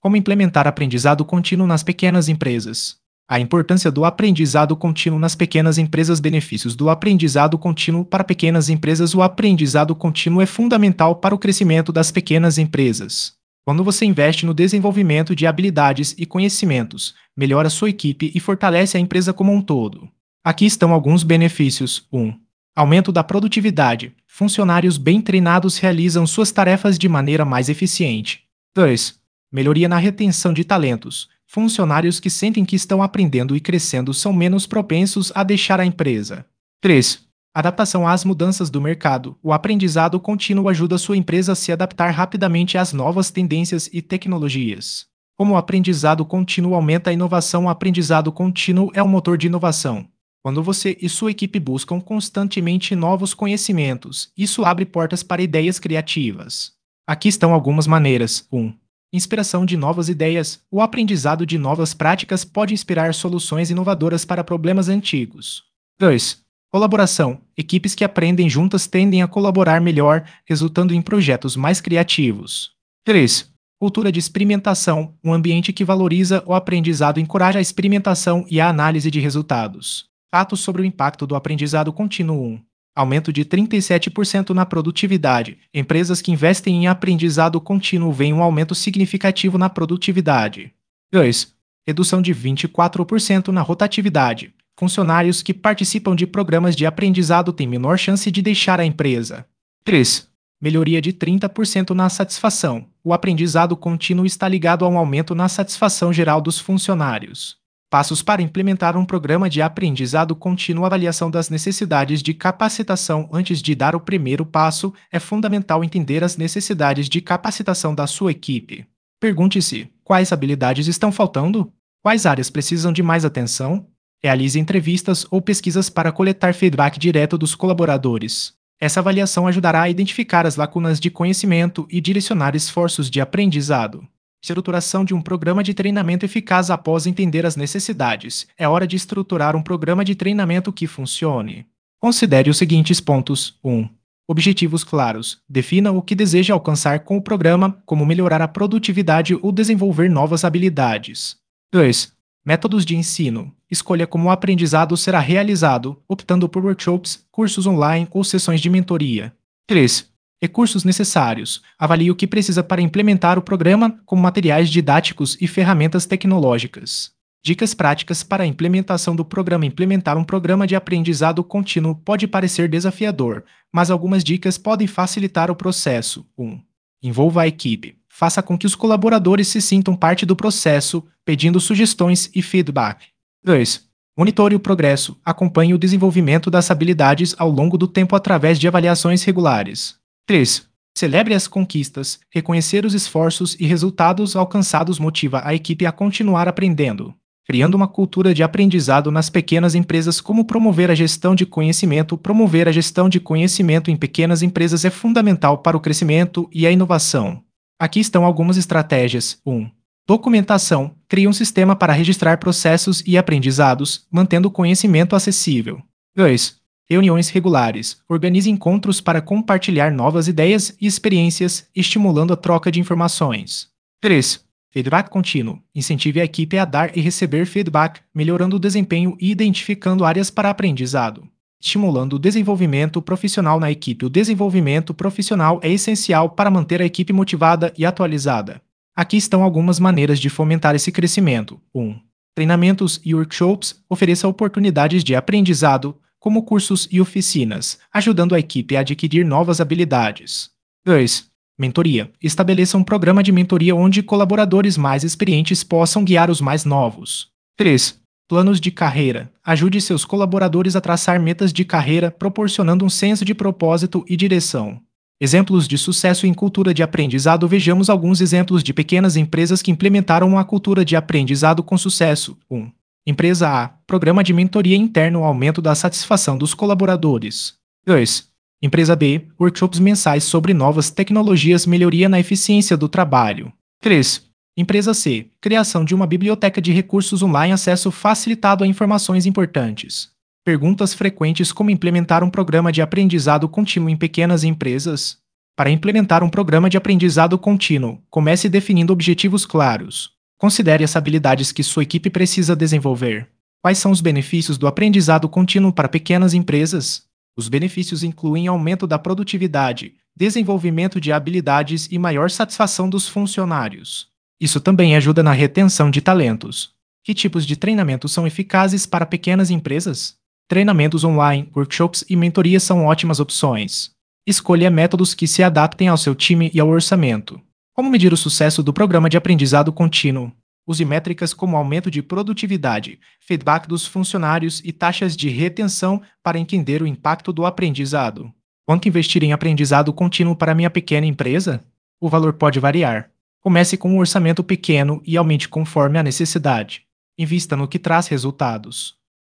Como implementar aprendizado contínuo nas pequenas empresas? A importância do aprendizado contínuo nas pequenas empresas. Benefícios do aprendizado contínuo para pequenas empresas. O aprendizado contínuo é fundamental para o crescimento das pequenas empresas. Quando você investe no desenvolvimento de habilidades e conhecimentos, melhora sua equipe e fortalece a empresa como um todo. Aqui estão alguns benefícios. 1. Aumento da produtividade. Funcionários bem treinados realizam suas tarefas de maneira mais eficiente. 2. Melhoria na retenção de talentos. Funcionários que sentem que estão aprendendo e crescendo são menos propensos a deixar a empresa. 3. Adaptação às mudanças do mercado. O aprendizado contínuo ajuda sua empresa a se adaptar rapidamente às novas tendências e tecnologias. Como o aprendizado contínuo aumenta a inovação, o aprendizado contínuo é o motor de inovação. Quando você e sua equipe buscam constantemente novos conhecimentos, isso abre portas para ideias criativas. Aqui estão algumas maneiras. 1. Inspiração de novas ideias. O aprendizado de novas práticas pode inspirar soluções inovadoras para problemas antigos. 2. Colaboração. Equipes que aprendem juntas tendem a colaborar melhor, resultando em projetos mais criativos. 3. Cultura de experimentação. Um ambiente que valoriza o aprendizado encoraja a experimentação e a análise de resultados. Fatos sobre o impacto do aprendizado contínuo. 1. Aumento de 37% na produtividade. Empresas que investem em aprendizado contínuo veem um aumento significativo na produtividade. 2. Redução de 24% na rotatividade. Funcionários que participam de programas de aprendizado têm menor chance de deixar a empresa. 3. Melhoria de 30% na satisfação. O aprendizado contínuo está ligado a um aumento na satisfação geral dos funcionários. Passos para implementar um programa de aprendizado contínuo. Avaliação das necessidades de capacitação. Antes de dar o primeiro passo, é fundamental entender as necessidades de capacitação da sua equipe. Pergunte-se: quais habilidades estão faltando? Quais áreas precisam de mais atenção? Realize entrevistas ou pesquisas para coletar feedback direto dos colaboradores. Essa avaliação ajudará a identificar as lacunas de conhecimento e direcionar esforços de aprendizado. Estruturação de um programa de treinamento eficaz. Após entender as necessidades, é hora de estruturar um programa de treinamento que funcione. Considere os seguintes pontos. 1. Objetivos claros. Defina o que deseja alcançar com o programa, como melhorar a produtividade ou desenvolver novas habilidades. 2. Métodos de ensino. Escolha como o aprendizado será realizado, optando por workshops, cursos online ou sessões de mentoria. 3. Recursos necessários. Avalie o que precisa para implementar o programa, como materiais didáticos e ferramentas tecnológicas. Dicas práticas para a implementação do programa. Implementar um programa de aprendizado contínuo pode parecer desafiador, mas algumas dicas podem facilitar o processo. 1. Envolva a equipe. Faça com que os colaboradores se sintam parte do processo, pedindo sugestões e feedback. 2. Monitore o progresso. Acompanhe o desenvolvimento das habilidades ao longo do tempo através de avaliações regulares. 3. Celebre as conquistas. Reconhecer os esforços e resultados alcançados motiva a equipe a continuar aprendendo. Criando uma cultura de aprendizado nas pequenas empresas. Como promover a gestão de conhecimento? Promover a gestão de conhecimento em pequenas empresas é fundamental para o crescimento e a inovação. Aqui estão algumas estratégias. 1. Documentação. Crie um sistema para registrar processos e aprendizados, mantendo o conhecimento acessível. 2. Reuniões regulares. Organize encontros para compartilhar novas ideias e experiências, estimulando a troca de informações. 3. Feedback contínuo. Incentive a equipe a dar e receber feedback, melhorando o desempenho e identificando áreas para aprendizado. Estimulando o desenvolvimento profissional na equipe. O desenvolvimento profissional é essencial para manter a equipe motivada e atualizada. Aqui estão algumas maneiras de fomentar esse crescimento. 1. Treinamentos e workshops. Ofereça oportunidades de aprendizado, como cursos e oficinas, ajudando a equipe a adquirir novas habilidades. 2. Mentoria. Estabeleça um programa de mentoria onde colaboradores mais experientes possam guiar os mais novos. 3. Planos de carreira. Ajude seus colaboradores a traçar metas de carreira, proporcionando um senso de propósito e direção. Exemplos de sucesso em cultura de aprendizado. Vejamos alguns exemplos de pequenas empresas que implementaram uma cultura de aprendizado com sucesso. 1. Empresa A. Programa de mentoria interno. Aumento da satisfação dos colaboradores. 2. Empresa B. Workshops mensais sobre novas tecnologias. Melhoria na eficiência do trabalho. 3. Empresa C. Criação de uma biblioteca de recursos online. Acesso facilitado a informações importantes. Perguntas frequentes: como implementar um programa de aprendizado contínuo em pequenas empresas? Para implementar um programa de aprendizado contínuo, comece definindo objetivos claros. Considere as habilidades que sua equipe precisa desenvolver. Quais são os benefícios do aprendizado contínuo para pequenas empresas? Os benefícios incluem aumento da produtividade, desenvolvimento de habilidades e maior satisfação dos funcionários. Isso também ajuda na retenção de talentos. Que tipos de treinamento são eficazes para pequenas empresas? Treinamentos online, workshops e mentorias são ótimas opções. Escolha métodos que se adaptem ao seu time e ao orçamento. Como medir o sucesso do programa de aprendizado contínuo? Use métricas como aumento de produtividade, feedback dos funcionários e taxas de retenção para entender o impacto do aprendizado. Quanto investir em aprendizado contínuo para minha pequena empresa? O valor pode variar. Comece com um orçamento pequeno e aumente conforme a necessidade. Invista no que traz resultados.